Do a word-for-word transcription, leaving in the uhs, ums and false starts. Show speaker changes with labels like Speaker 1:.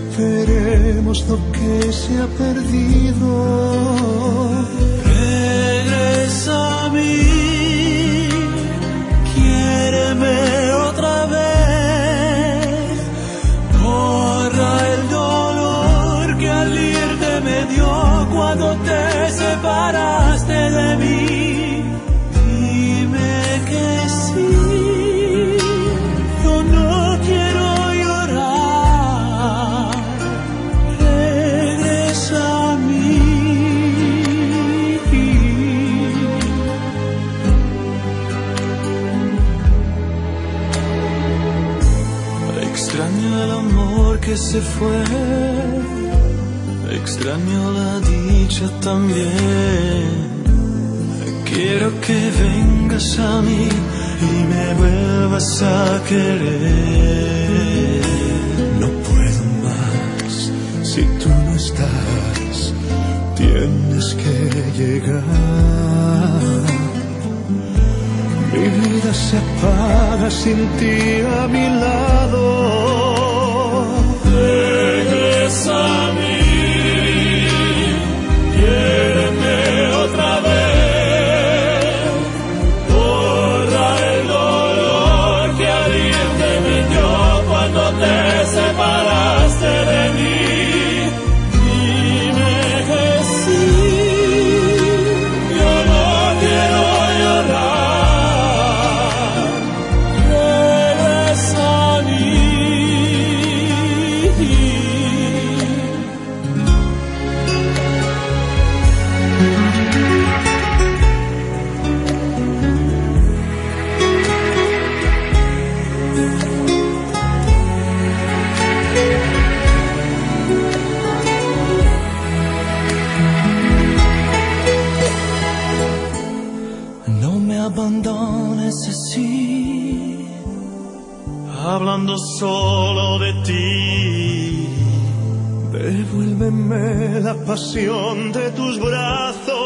Speaker 1: recuperemos lo que se ha perdido.
Speaker 2: Regresa a mí, quiéreme otra vez, borra el dolor que al irte me dio cuando te separaste de mí. Dime que sí, yo no quiero llorar. Regresa a mí. Extraño el amor que se fue, extraño la dicha también. Quiero que vengas a mí y me vuelvas a querer.
Speaker 1: No puedo más si tú no estás, tienes que llegar. Mi vida se apaga sin ti a mi lado.
Speaker 2: Regresa a mí, quiéreme otra vez, borra el dolor que al irte me dio cuando te separaste de mí. Dime que sí, yo no quiero llorar. Regresa a mí. No me abandones así, hablando solo de ti.
Speaker 1: Devuélveme la pasión de tus brazos.